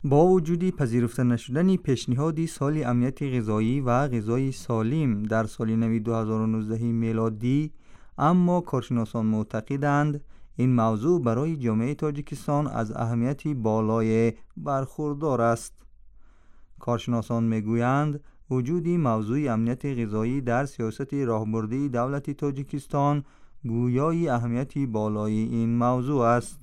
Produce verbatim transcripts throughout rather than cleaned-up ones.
با وجودی پذیرفته نشدن پیشنهاد سال امنیت غذایی و غذای سالم در سال نو دو هزار و نوزده میلادی، اما کارشناسان معتقدند این موضوع برای جامعه تاجیکستان از اهمیت بالای برخوردار است. کارشناسان میگویند وجود موضوع امنیت غذایی در سیاست راهبردی دولت تاجیکستان گویای اهمیت بالای این موضوع است.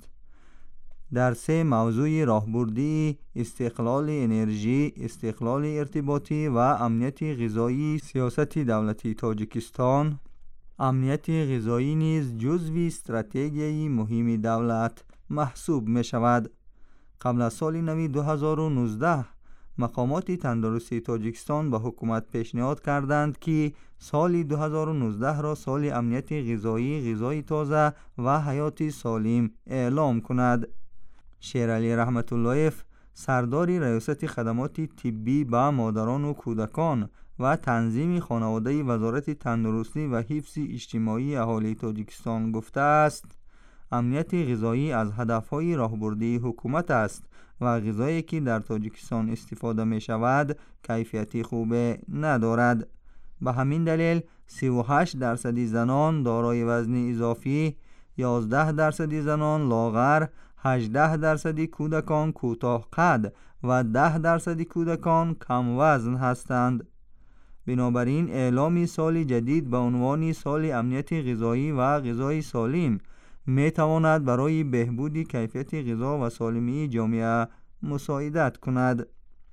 در سه موضوع راهبردی، استقلال انرژی، استقلال ارتباطی و امنیت غذایی سیاست دولت تاجیکستان، امنیت غذایی نیز جزوی استراتژی مهم دولت محسوب می شود. قبل از سال نو دو هزار و نوزده مقامات تندرستی تاجیکستان به حکومت پیشنهاد کردند که سال دو هزار و نوزده را سال امنیت غذایی، غذای تازه و حیات سالم اعلام کند. شیرعلی رحمت اللهیف، سردار ریاست خدمات طبی به مادران و کودکان و تنظیم خانواده وزارت تندرستی و حفظ اجتماعی اهالی تاجیکستان گفته است امنیت غذایی از هدفهای راهبردی حکومت است و غذایی که در تاجیکستان استفاده می شود کیفیت خوب ندارد. به همین دلیل سی و هشت درصد زنان دارای وزن اضافی، یازده درصد زنان لاغر، هجده درصد کودکان کوتاه قد و ده درصد کودکان کم وزن هستند. بنابراین اعلام سال جدید به عنوان سال امنیت غذایی و غذای سالم می تواند برای بهبود کیفیت غذا و سالمی جامعه مساعدت کند.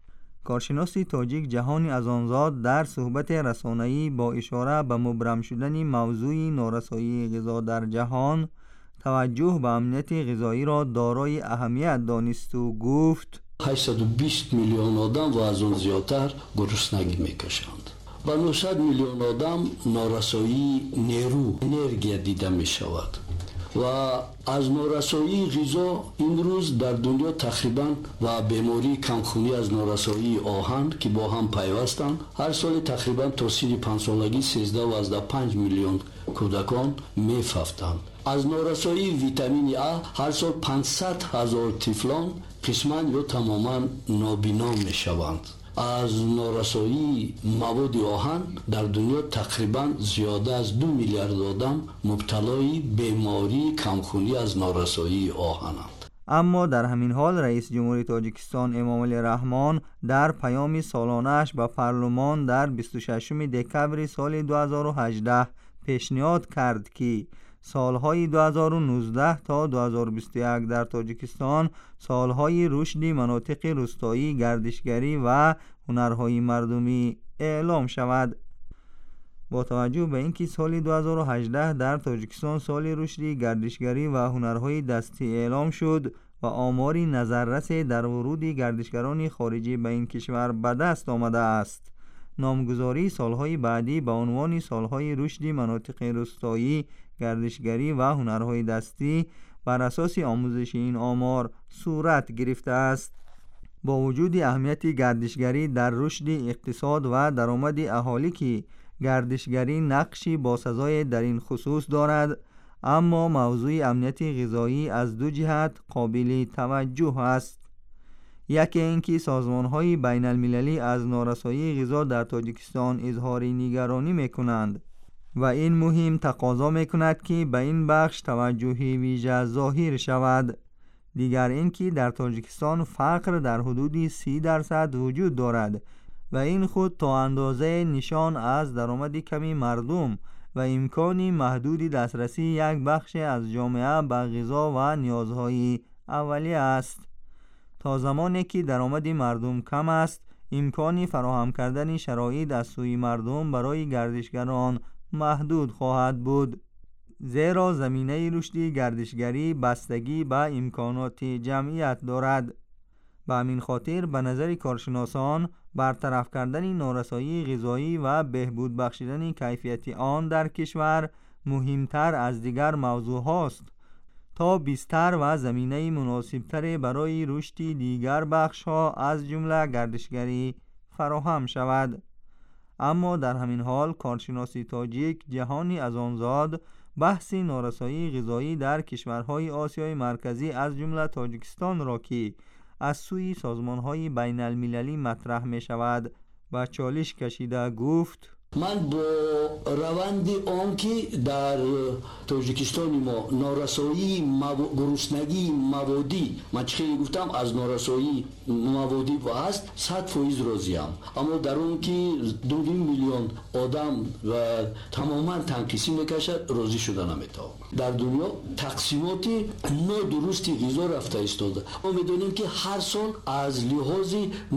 کارشناس تاجیک جهانی ازانزاد در صحبت رسانه‌ای با اشاره به مبرم شدن موضوع نارسایی غذا در جهان توجه به امنیت غذایی را دارای اهمیت دانست و گفت هشتصد و بیست میلیون آدم و از آن زیادتر گرسنگی میکشند و نهصد میلیون آدم نارسایی نیرو انرژی دیده می شود و از نارسایی غذا امروز در دنیا تقریبا و بیماری کمخونی از نارسایی آهن که با هم پیوستند هر سال تقریبا تا سی و پنج سالگی سیزده و از پنج میلیون کودکان میففتند. از نارسایی ویتامین آ هر سال پانصد هزار طفلان قسماً یا تماما نابینا می شوند. از نارسایی مواد آهن در دنیا تقریبا زیاده از دو میلیارد آدم مبتلای بیماری کمخونی از نارسایی آهنند. اما در همین حال رئیس جمهوری تاجیکستان امام علی رحمان در پیام سالانه‌اش به پارلمان در بیست و ششم دکبر سال دو هزار و هجده پیشنهاد کرد که سالهای دو هزار و نوزده تا دو هزار و بیست و یک در تاجیکستان سالهای رشد مناطق روستایی، گردشگری و هنرهای مردمی اعلام شود. با توجه به اینکه سال دو هزار و هجده در تاجیکستان سال رشد گردشگری و هنرهای دستی اعلام شد و آماری نظررس در ورود گردشگران خارجی به این کشور به دست آمده است، نامگذاری سالهای بعدی به عنوان سالهای رشد مناطق روستایی، گردشگری و هنرهای دستی بر اساس آموزش این آمار صورت گرفته است. با وجود اهمیت گردشگری در رشد اقتصاد و درآمد اهالی که گردشگری نقشی باسزای در این خصوص دارد، اما موضوع امنیت غذایی از دو جهت قابل توجه است. یکی اینکه سازمان‌های بین المللی از نارسایی غذا در تاجیکستان اظهار نگرانی می‌کنند و این مهم تقاضا می‌کند که به این بخش توجه ویژه ظاهر شود. دیگر اینکه در تاجیکستان فقر در حدود سی درصد وجود دارد و این خود تا اندازه نشان از درآمد کمی مردم و امکانی محدود دسترسی یک بخش از جامعه به غذا و نیازهای اولیه است. تا زمانی که درآمد مردم کم است، امکانی فراهم کردن شرایط از سوی مردم برای گردشگران محدود خواهد بود، زیرا زمینه رشد گردشگری بستگی به امکانات جمعیت دارد. به همین خاطر به نظر کارشناسان برطرف کردن نارسایی غذایی و بهبود بخشیدن کیفیت آن در کشور مهمتر از دیگر موضوع هاست تا بیشتر و زمینه مناسبتر برای رشد دیگر بخش ها از جمله گردشگری فراهم شود. اما در همین حال کارشناس تاجیک جهانی ازانزاد بحث نارسایی غذایی در کشورهای آسیای مرکزی از جمله تاجیکستان را که از سوی سازمان‌های بین المللی مطرح می شود. با چالش کشیده گفت: من با روند آن که در تاجیکستان ما نارسایی مو... گرسنگی موادی، من چه گفتم از نارسایی موادی و هست صد فیصد راضیم، اما در اون که دو میلیون آدم و تماما تنقیسی میکشد راضی شده نمیتونم. در دنیا تقسیمات نادرستی غذا رفته ایستاده. ما میدونیم که هر سال از لحاظ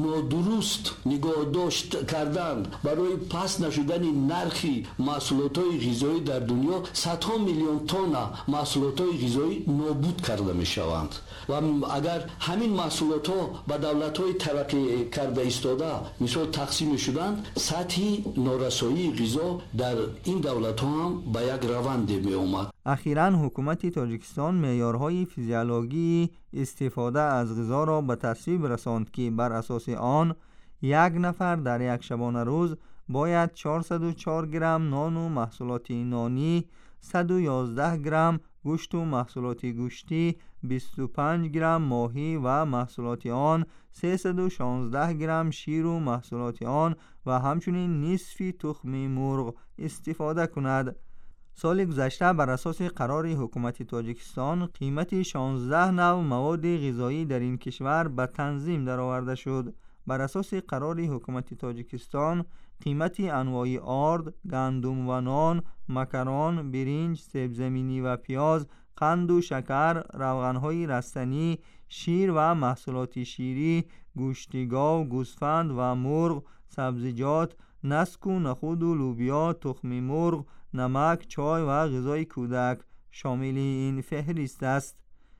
نادرست نگاه داشت کردن برای پس نشدن نرخی محصولات‌های غذایی در دنیا صدها میلیون تن محصولات‌های غذایی نابود کرده میشوند و اگر همین محصولات‌ها به دولت‌های ترقی کرده ایستاده مثال تقسیم شدند، سطح نارسایی غذا در این دولت‌ها هم به یک روند می آمد. اخیراً حکومت تاجیکستان معیارهای فیزیولوژی استفاده از غذا را به تصویب رساند که بر اساس آن یک نفر در یک شبانه روز باید چهارصد و چهار گرم نان و محصولات نانی، صد و یازده گرم گوشت و محصولات گوشتی، بیست و پنج گرم ماهی و محصولات آن، سیصد و شانزده گرم شیر و محصولات آن و همچنین نصف تخم مرغ استفاده کند. سال گذشته بر اساس قرار حکومت تاجیکستان قیمت شانزده نوع مواد غذایی در این کشور به تنظیم درآورده شد. بر اساس قرار حکومت تاجیکستان قیمت انواع آرد، گندم و نان، مکران، برنج، سیب زمینی و پیاز، قند و شکر، روغن‌های رستنی، شیر و محصولات شیری، گوشت گاو، گوسفند و مرغ، سبزیجات، نسک و نخود و لوبیا، تخم مرغ، نمک، چای و غذای کودک شامل این فهرست است.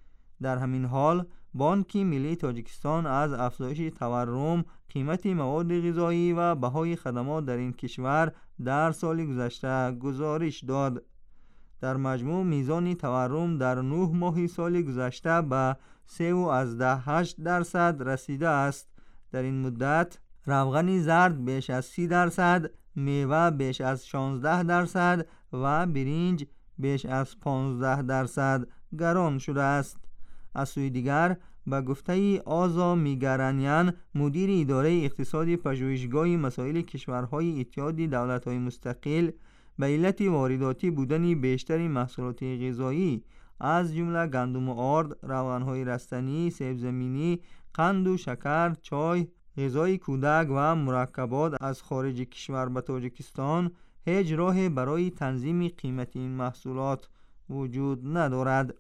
در همین حال بانک ملی تاجیکستان از افزایش تورم، قیمت مواد غذایی و بهای خدمات در این کشور در سال گذشته گزارش داد. در مجموع میزان تورم در نه ماه سال گذشته به سه و هشت درصد رسیده است. در این مدت روغن زرد بیش از سی درصد، میوه بیش از شانزده درصد و برنج بیش از پانزده درصد گران شده است. از سوی دیگر به گفته آزا میگرانیان، مدیر اداره اقتصادی پژوهشگاه مسائل کشورهای اتحاد دولت‌های مستقل، به علت وارداتی بودن بیشتر محصولات غذایی از جمله گندم و آرد، روغن‌های رستنی، سیب زمینی، قند و شکر، چای، غذای کودک و مرکبات از خارج کشور به تاجیکستان هیچ راه برای تنظیم قیمت این محصولات وجود ندارد.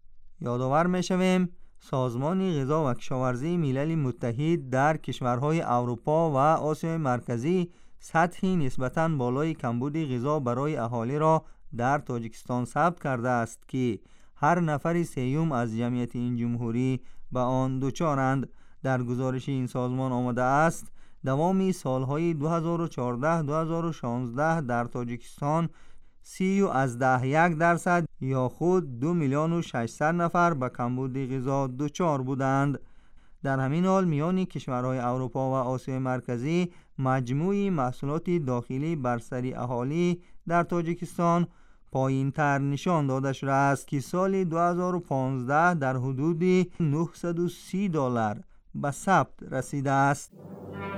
یادآور می‌شویم سازمان غذا و کشاورزی ملل متحد در کشورهای اروپا و آسیای مرکزی سطحی نسبتاً بالای کمبود غذا برای اهالی را در تاجیکستان ثبت کرده است که هر نفر سیوم از جمعیت این جمهوری به آن دچارند. در گزارش این سازمان آمده است دوام سالهای دو هزار و چهارده دو هزار و شانزده در تاجیکستان سی و از ده یک درصد یا خود دو میلیون و ششصد نفر به کمبود غذا دچار بودند. در همین حال میان کشورهای اروپا و آسیای مرکزی مجموعی محصولات داخلی بر سر اهالی در تاجیکستان پایین تر نشان داده شده است که سال دو هزار و پانزده در حدود نهصد و سی دلار به ثبت رسیده است.